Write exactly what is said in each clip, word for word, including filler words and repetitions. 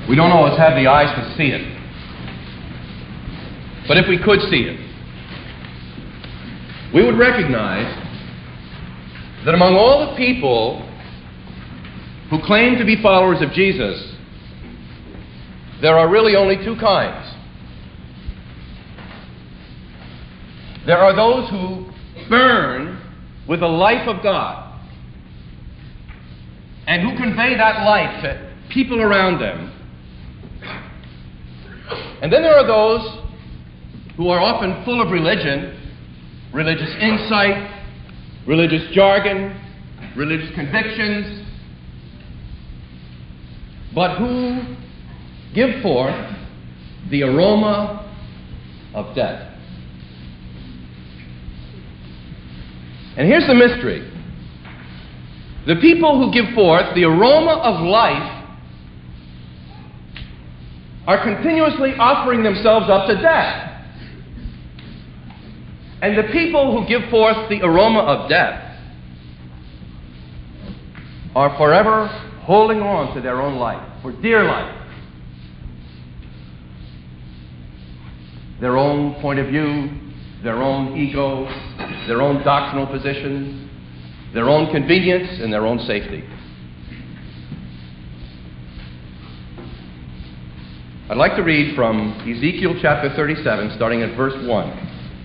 We don't always have the eyes to see it. But if we could see it, we would recognize that among all the people who claim to be followers of Jesus, there are really only two kinds. There are those who burn with the life of God and who convey that life to people around them. And then there are those who are often full of religion, religious insight, religious jargon, religious convictions, but who give forth the aroma of death. And here's the mystery. The people who give forth the aroma of life are continuously offering themselves up to death. And the people who give forth the aroma of death are forever holding on to their own life, for dear life. Their own point of view, their own ego, their own doctrinal position, their own convenience, and their own safety. I'd like to read from Ezekiel chapter thirty-seven, starting at verse one.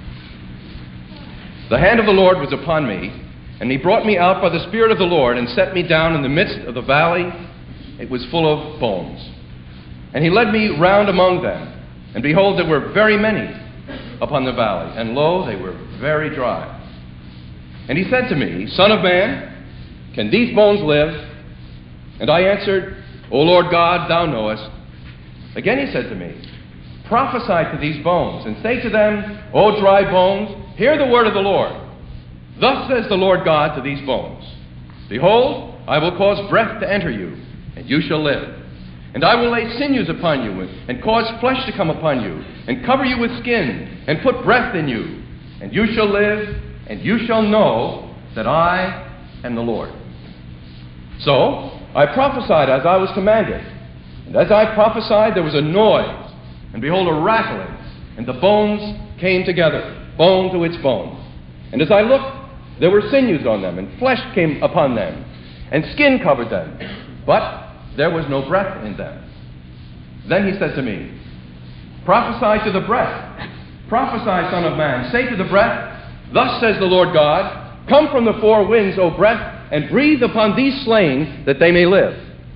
The hand of the Lord was upon me, and he brought me out by the Spirit of the Lord and set me down in the midst of the valley. It was full of bones. And he led me round among them, and behold, there were very many upon the valley, and lo, they were very dry. And he said to me, Son of man, can these bones live? And I answered, O Lord God, thou knowest. Again he said to me, prophesy to these bones, and say to them, O dry bones, hear the word of the Lord. Thus says the Lord God to these bones, behold, I will cause breath to enter you, and you shall live. And I will lay sinews upon you, and cause flesh to come upon you, and cover you with skin, and put breath in you. And you shall live, and you shall know that I am the Lord. So I prophesied as I was commanded. And as I prophesied, there was a noise, and behold, a rattling, and the bones came together, bone to its bone. And as I looked, there were sinews on them, and flesh came upon them, and skin covered them, but there was no breath in them. Then he said to me, prophesy to the breath. Prophesy, Son of man. Say to the breath, thus says the Lord God, come from the four winds, O breath, and breathe upon these slain, that they may live.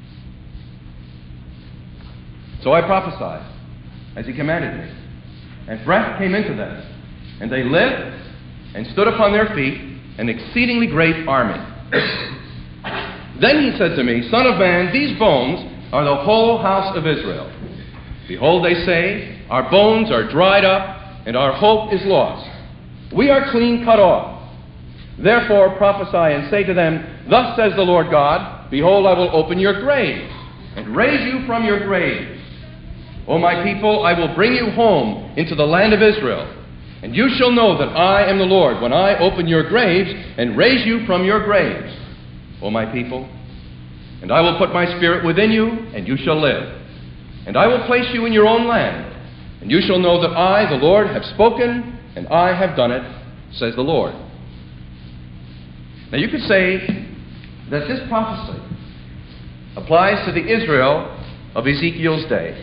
So I prophesied, as he commanded me. And breath came into them, and they lived, and stood upon their feet, an exceedingly great army. Then he said to me, Son of man, these bones are the whole house of Israel. Behold, they say, our bones are dried up, and our hope is lost. We are clean cut off. Therefore prophesy and say to them, thus says the Lord God, behold, I will open your graves, and raise you from your graves. O my people, I will bring you home into the land of Israel, and you shall know that I am the Lord when I open your graves and raise you from your graves. O my people, and I will put my spirit within you, and you shall live. And I will place you in your own land, and you shall know that I, the Lord, have spoken, and I have done it, says the Lord. Now you could say that this prophecy applies to the Israel of Ezekiel's day.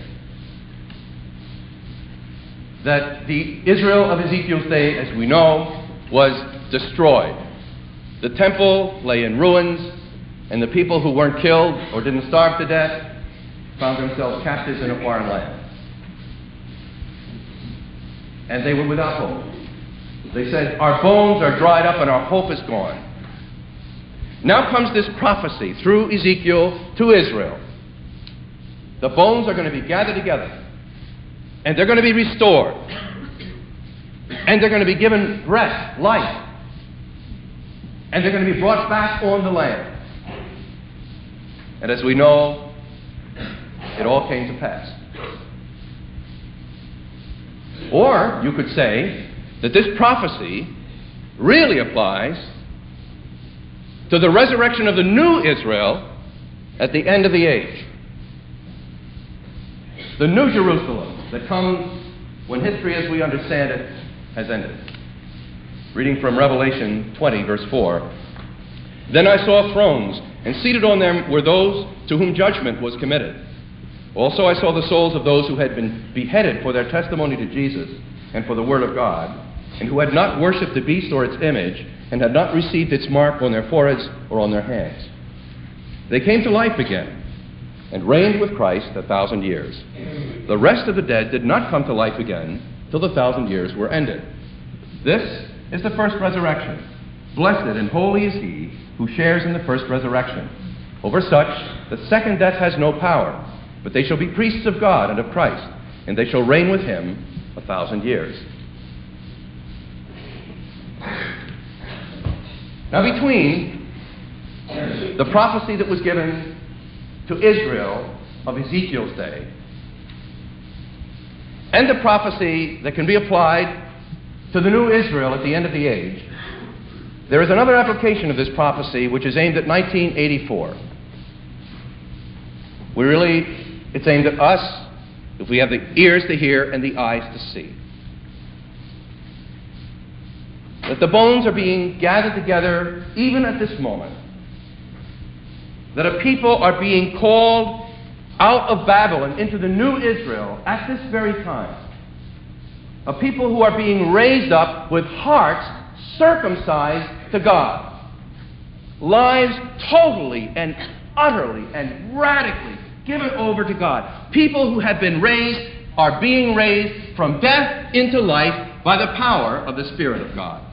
That the Israel of Ezekiel's day, as we know, was destroyed. The temple lay in ruins, and the people who weren't killed or didn't starve to death found themselves captives in a foreign land. And they were without hope. They said, our bones are dried up and our hope is gone. Now comes this prophecy through Ezekiel to Israel. The bones are going to be gathered together, and they're going to be restored, and they're going to be given breath, life, and they're going to be brought back on the land. And as we know, it all came to pass. Or you could say that this prophecy really applies to the resurrection of the new Israel at the end of the age. the New Jerusalem that comes when history as we understand it has ended. Reading from Revelation twenty, verse four. Then I saw thrones, and seated on them were those to whom judgment was committed. Also I saw the souls of those who had been beheaded for their testimony to Jesus and for the word of God, and who had not worshipped the beast or its image, and had not received its mark on their foreheads or on their hands. They came to life again, and reigned with Christ a thousand years. The rest of the dead did not come to life again till the thousand years were ended. This is the first resurrection. Blessed and holy is he who shares in the first resurrection. Over such, the second death has no power, but they shall be priests of God and of Christ, and they shall reign with him a thousand years. Now between the prophecy that was given to Israel of Ezekiel's day and the prophecy that can be applied to the new Israel at the end of the age, there is another application of this prophecy which is aimed at nineteen eighty-four. We really, it's aimed at us if we have the ears to hear and the eyes to see. That the bones are being gathered together even at this moment. That a people are being called out of Babylon into the new Israel at this very time. A people who are being raised up with hearts circumcised to God. Lives totally and utterly and radically given over to God. People who have been raised are being raised from death into life by the power of the Spirit of God.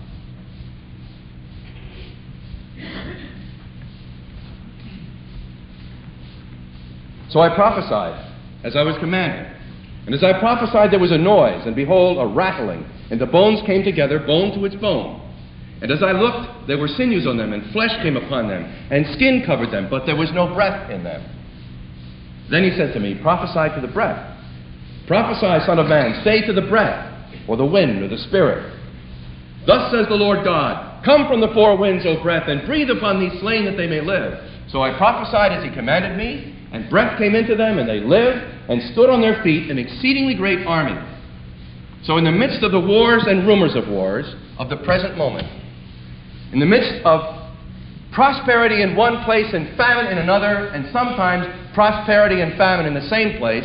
So I prophesied as I was commanded. And as I prophesied, there was a noise, and behold, a rattling, and the bones came together, bone to its bone. And as I looked, there were sinews on them, and flesh came upon them, and skin covered them, but there was no breath in them. Then he said to me, prophesy to the breath. Prophesy, Son of man, say to the breath, or the wind, or the spirit. Thus says the Lord God, come from the four winds, O breath, and breathe upon these slain that they may live. So I prophesied as he commanded me, and breath came into them, and they lived, and stood on their feet, an exceedingly great army. So in the midst of the wars and rumors of wars of the present moment, in the midst of prosperity in one place and famine in another, and sometimes prosperity and famine in the same place,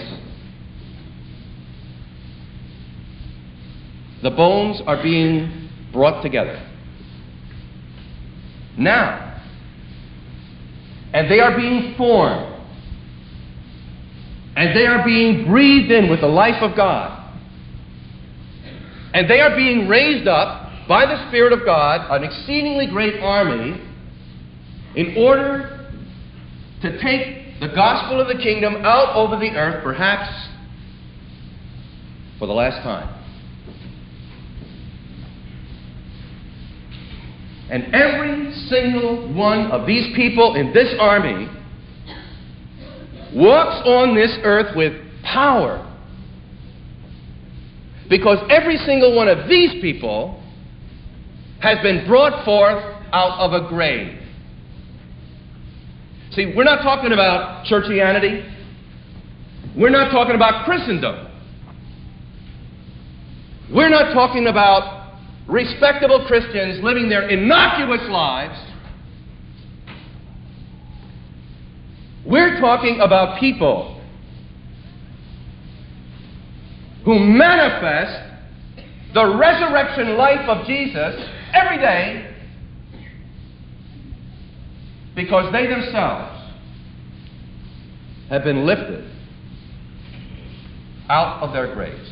the bones are being brought together. Now, and they are being formed. And they are being breathed in with the life of God. And they are being raised up by the Spirit of God, an exceedingly great army, in order to take the gospel of the kingdom out over the earth, perhaps for the last time. And every single one of these people in this army walks on this earth with power. Because every single one of these people has been brought forth out of a grave. See, we're not talking about churchianity. We're not talking about Christendom. We're not talking about respectable Christians living their innocuous lives. We're talking about people who manifest the resurrection life of Jesus every day because they themselves have been lifted out of their graves.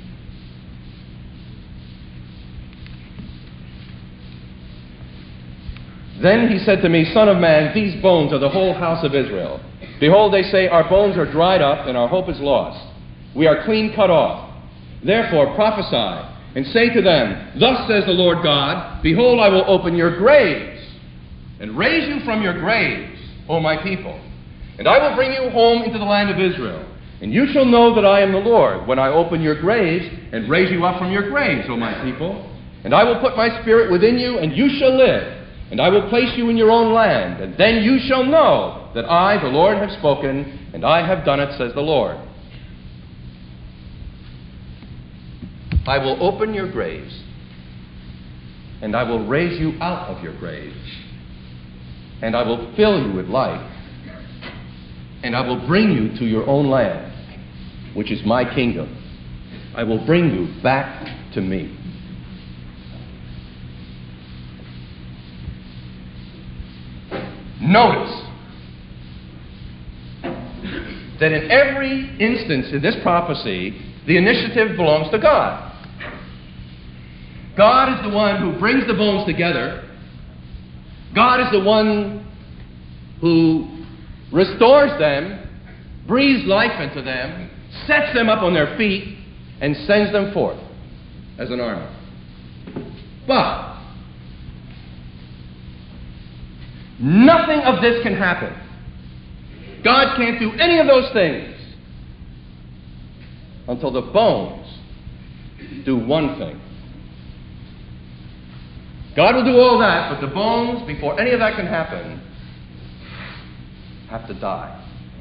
Then he said to me, Son of man, these bones are the whole house of Israel. Behold, they say, our bones are dried up, and our hope is lost. We are clean cut off. Therefore prophesy, and say to them, Thus says the Lord God, Behold, I will open your graves, and raise you from your graves, O my people. And I will bring you home into the land of Israel. And you shall know that I am the Lord, when I open your graves, and raise you up from your graves, O my people. And I will put my spirit within you, and you shall live. And I will place you in your own land, and then you shall know that I, the Lord, have spoken, and I have done it, says the Lord. I will open your graves, and I will raise you out of your graves, and I will fill you with life, and I will bring you to your own land, which is my kingdom. I will bring you back to me. Notice that in every instance in this prophecy, the initiative belongs to God. God is the one who brings the bones together. God is the one who restores them, breathes life into them, sets them up on their feet, and sends them forth as an army. But nothing of this can happen. God can't do any of those things until the bones do one thing. God will do all that, but the bones, before any of that can happen, have to die.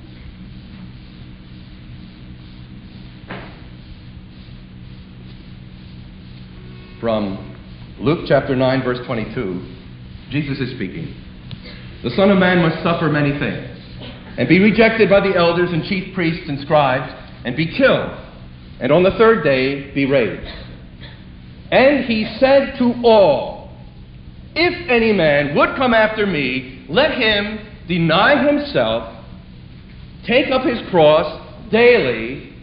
From Luke chapter nine, verse twenty-two, Jesus is speaking. The Son of Man must suffer many things, and be rejected by the elders and chief priests and scribes, and be killed, and on the third day be raised. And he said to all, if any man would come after me, let him deny himself, take up his cross daily,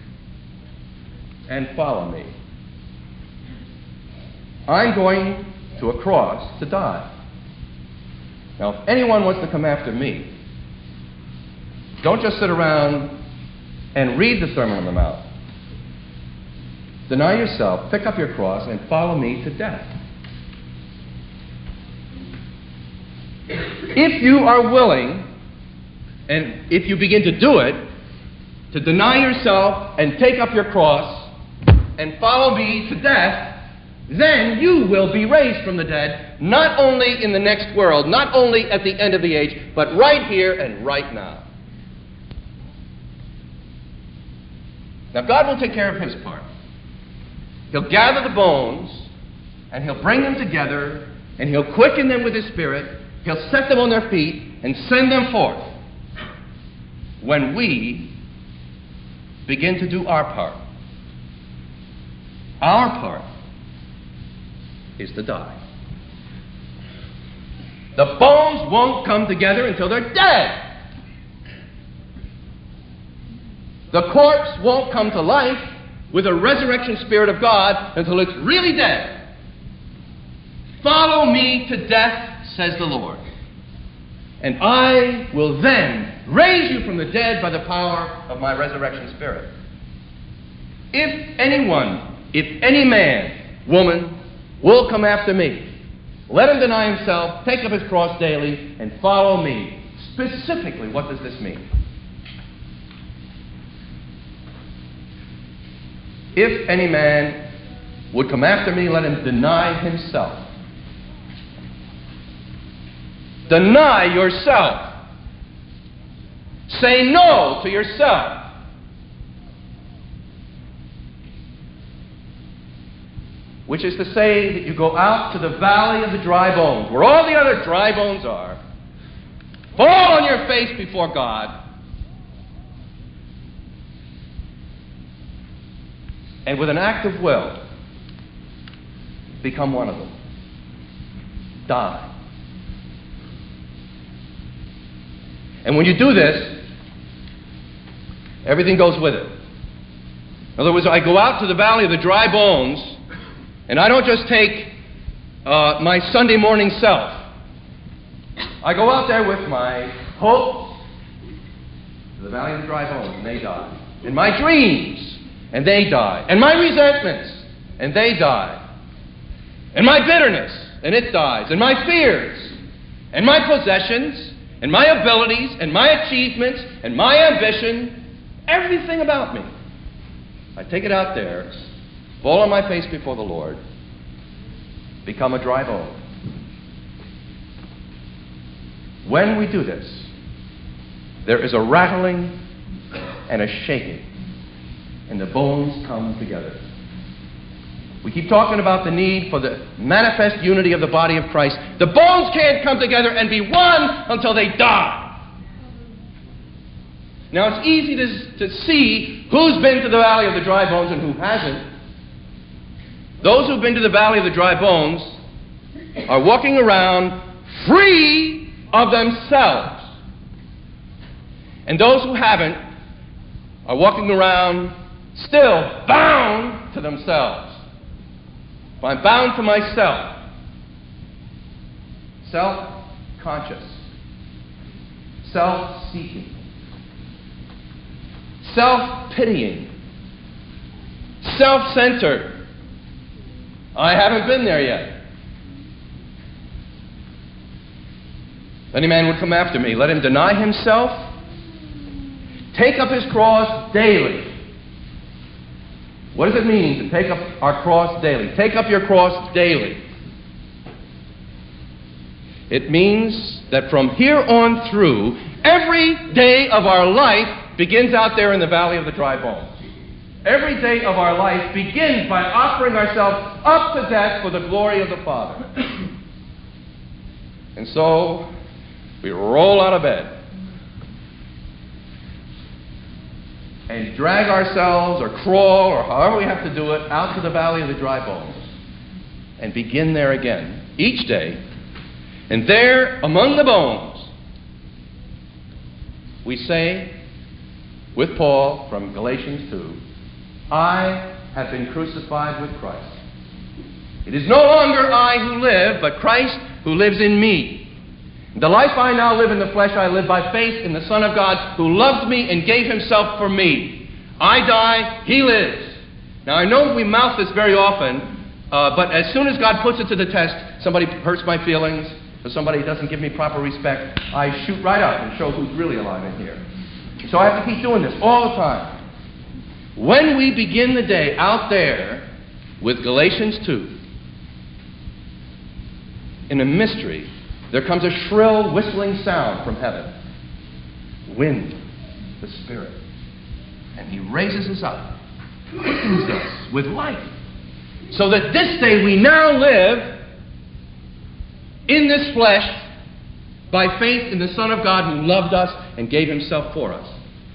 and follow me. I'm going to a cross to die. Now, if anyone wants to come after me, don't just sit around and read the Sermon on the Mount. Deny yourself, pick up your cross, and follow me to death. If you are willing, and if you begin to do it, to deny yourself and take up your cross and follow me to death, then you will be raised from the dead, not only in the next world, not only at the end of the age, but right here and right now. Now, God will take care of his part. He'll gather the bones, and he'll bring them together, and he'll quicken them with his Spirit. He'll set them on their feet and send them forth. When we begin to do our part, our part is to die. The bones won't come together until they're dead. The corpse won't come to life with the resurrection Spirit of God until it's really dead. Follow me to death, says the Lord, and I will then raise you from the dead by the power of my resurrection Spirit. If anyone, if any man, woman, will come after me, let him deny himself, take up his cross daily, and follow me. Specifically, what does this mean? If any man would come after me, let him deny himself. Deny yourself. Say no to yourself. Which is to say that you go out to the valley of the dry bones, where all the other dry bones are, fall on your face before God, and with an act of will, become one of them. Die. And when you do this, everything goes with it. In other words, I go out to the valley of the dry bones, and I don't just take uh, my Sunday morning self. I go out there with my hopes to the valley of the dry bones, and they die. And my dreams, and they die. And my resentments, and they die. And my bitterness, and it dies. And my fears, and my possessions, and my abilities, and my achievements, and my ambition, everything about me. I take it out there, fall on my face before the Lord, become a dry bone. When we do this, there is a rattling and a shaking, and the bones come together. We keep talking about the need for the manifest unity of the body of Christ. The bones can't come together and be one until they die. Now, it's easy to, to see who's been to the valley of the dry bones and who hasn't. Those who've been to the valley of the dry bones are walking around free of themselves. And those who haven't are walking around still bound to themselves. If I'm bound to myself, self-conscious, self-seeking, self-pitying, self-centered, I haven't been there yet. If any man would come after me, let him deny himself, take up his cross daily. What does it mean to take up our cross daily? Take up your cross daily. It means that from here on through, every day of our life begins out there in the valley of the dry bones. Every day of our life begins by offering ourselves up to death for the glory of the Father. And so, we roll out of bed and drag ourselves or crawl or however we have to do it out to the valley of the dry bones and begin there again each day. And there, among the bones, we say with Paul from Galatians two, I have been crucified with Christ. It is no longer I who live, but Christ who lives in me. The life I now live in the flesh, I live by faith in the Son of God who loved me and gave himself for me. I die, he lives. Now, I know we mouth this very often, uh, but as soon as God puts it to the test, somebody hurts my feelings, or somebody doesn't give me proper respect, I shoot right up and show who's really alive in here. So I have to keep doing this all the time. When we begin the day out there with Galatians two, in a mystery, there comes a shrill whistling sound from heaven. Wind, the Spirit. And he raises us up, quickens us with life. So that this day we now live in this flesh by faith in the Son of God who loved us and gave himself for us.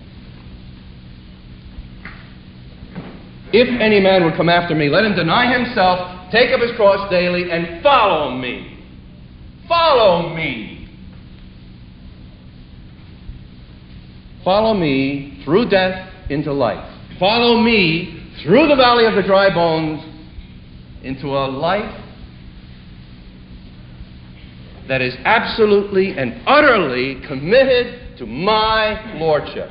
If any man would come after me, let him deny himself, take up his cross daily, and follow me. Follow me. Follow me through death into life. Follow me through the valley of the dry bones into a life that is absolutely and utterly committed to my lordship.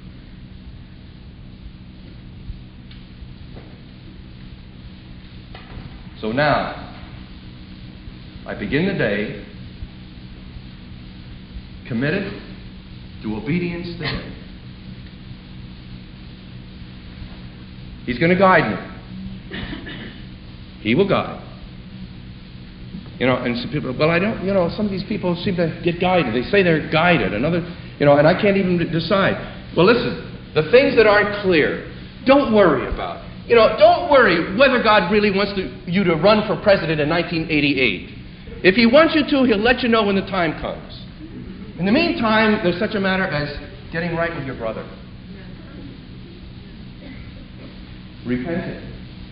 So now, I begin the day committed to obedience to him. He's going to guide me. He will guide. You know, and some people, well, I don't, you know, some of these people seem to get guided. They say they're guided. Another, you know, and I can't even decide. Well, listen, the things that aren't clear, don't worry about. You know, don't worry whether God really wants to, you to run for president in nineteen eighty-eight. If he wants you to, he'll let you know when the time comes. In the meantime, there's such a matter as getting right with your brother. Repenting.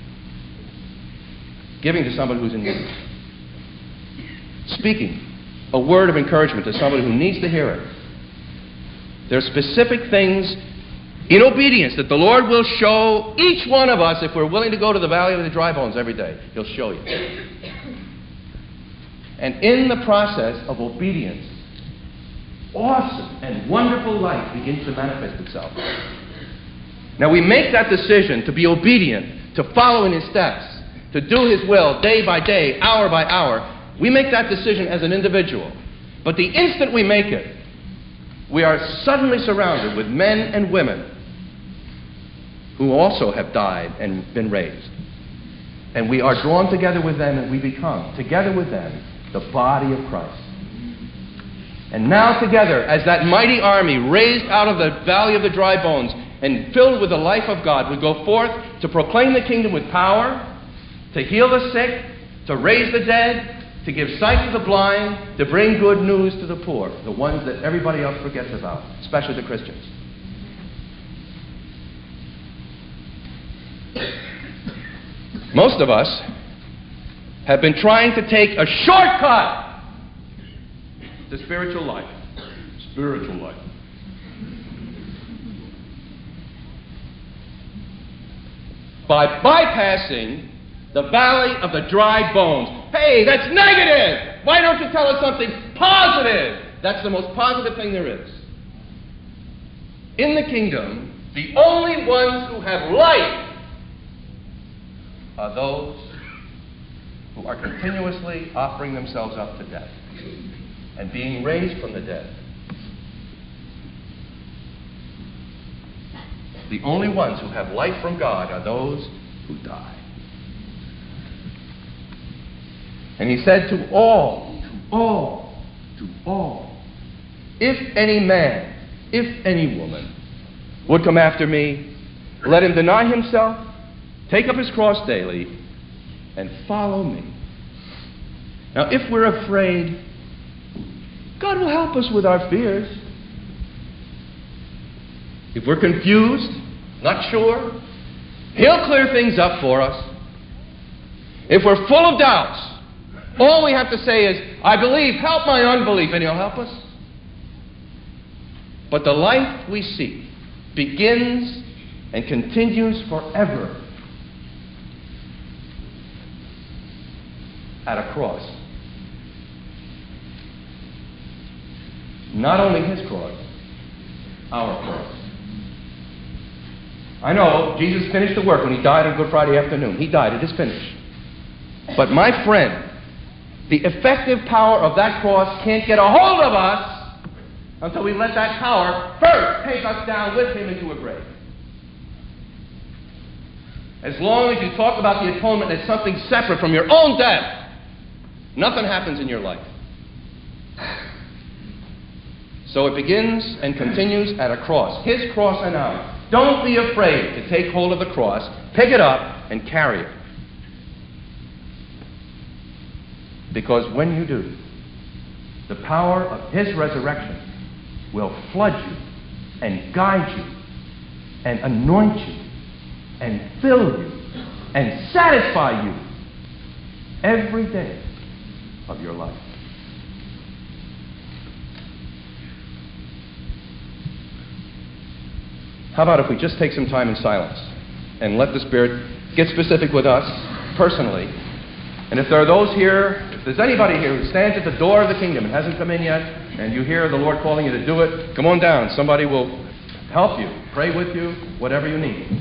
Giving to somebody who's in need. Speaking a word of encouragement to somebody who needs to hear it. There are specific things in obedience that the Lord will show each one of us if we're willing to go to the valley of the dry bones every day. He'll show you. And in the process of obedience, awesome and wonderful life begins to manifest itself. Now we make that decision to be obedient, to follow in his steps, to do his will day by day, hour by hour. We make that decision as an individual. But the instant we make it, we are suddenly surrounded with men and women who also have died and been raised. And we are drawn together with them and we become, together with them, the body of Christ. And now together, as that mighty army raised out of the valley of the dry bones and filled with the life of God, we go forth to proclaim the kingdom with power, to heal the sick, to raise the dead, to give sight to the blind, to bring good news to the poor, the ones that everybody else forgets about, especially the Christians. Most of us have been trying to take a shortcut to spiritual life. Spiritual life. By bypassing the valley of the dry bones. Hey, that's negative! Why don't you tell us something positive? That's the most positive thing there is. In the kingdom, the only ones who have life are those who are continuously offering themselves up to death and being raised from the dead. The only ones who have life from God are those who die. And he said to all, to all, to all, if any man, if any woman would come after me, let him deny himself, take up his cross daily, and follow me. Now, if we're afraid, God will help us with our fears. If we're confused, not sure, He'll clear things up for us. If we're full of doubts, all we have to say is, I believe, help my unbelief, and He'll help us. But the life we seek begins and continues forever at a cross. Not only His cross, our cross. I know Jesus finished the work when He died on Good Friday afternoon. He died. It is finished. But my friend, the effective power of that cross can't get a hold of us until we let that power first take us down with Him into a grave. As long as you talk about the atonement as something separate from your own death, nothing happens in your life. So it begins and continues at a cross. His cross and ours. Don't be afraid to take hold of the cross, pick it up, and carry it. Because when you do, the power of His resurrection will flood you and guide you and anoint you and fill you and satisfy you every day of your life. How about if we just take some time in silence and let the Spirit get specific with us personally? And if there are those here, if there's anybody here who stands at the door of the kingdom and hasn't come in yet, and you hear the Lord calling you to do it, come on down. Somebody will help you, pray with you, whatever you need.